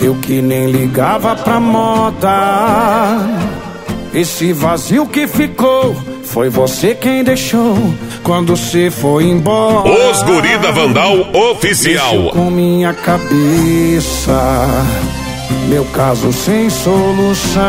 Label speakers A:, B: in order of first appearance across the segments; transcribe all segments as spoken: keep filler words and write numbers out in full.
A: Eu que nem ligava pra moda. Esse vazio que ficou foi você quem deixou quando você foi embora.
B: Os Guri da Vandal Oficial.
A: Mexeu com minha cabeça, meu caso sem solução.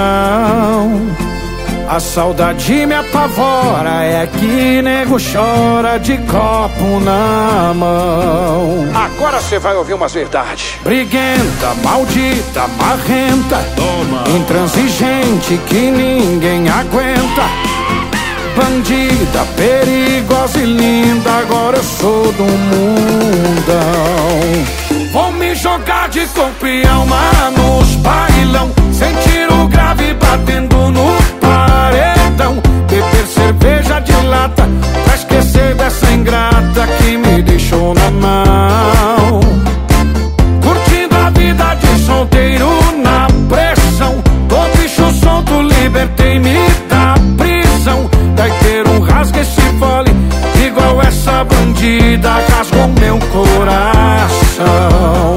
A: A saudade me apavora, é que nego chora de copo na mão. Agora cê vai ouvir umas verdades. Briguenta, maldita, marrenta, toma. Intransigente que ninguém aguenta. Bandida, perigosa e linda, agora eu sou do mundão. Vou me jogar de corpo e alma nos bailão, sentir o grave batendo no paredão. Beber cerveja de lata pra esquecer dessa ingrata que me deixou na mão. Curtindo a vida de solteiro na pressão, tô bicho solto, libertei-me da prisão. Vai ter um rasga esse fole, igual essa bandida rasgou meu coração.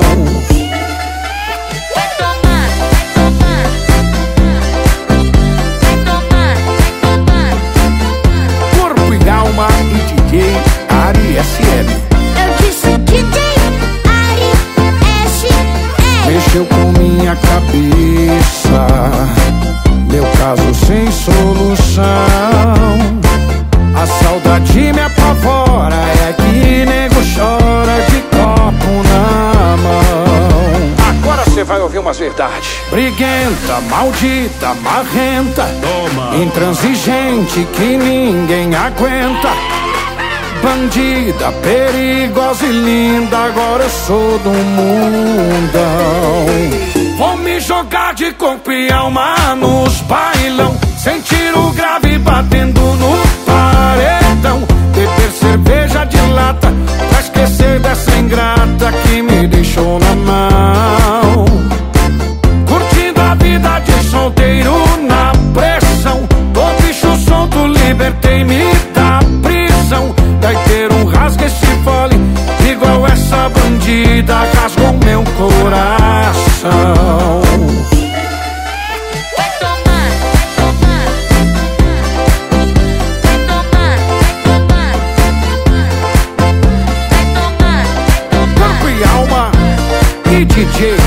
C: Vai tomar, vai tomar. Vai tomar, vai tomar.
A: Corpo e alma e D J Ari S M.
C: Eu disse D J Ari S M.
A: Mexeu com minha cabeça, meu caso sem solução. A saudade me apavora, é que nego chora de copo na mão. Agora cê vai ouvir umas verdades. Briguenta, maldita, marrenta, toma. Intransigente que ninguém aguenta. Bandida, perigosa e linda, agora eu sou do mundão. Vou me jogar de corpo e alma nos bailão, sentir o grave batendo no paredão. Beber cerveja de lata pra esquecer dessa ingrata que me deixou na mão. Curtindo a vida de solteiro na pressão, tô bicho solto, libertei-me da prisão. Vai ter um rasga esse fole, igual essa bandida rasgou meu coração.
C: Vai tomar, vai tomar. Vai tomar, vai tomar. Vai tomar, vai tomar.
A: Corpo e alma e D J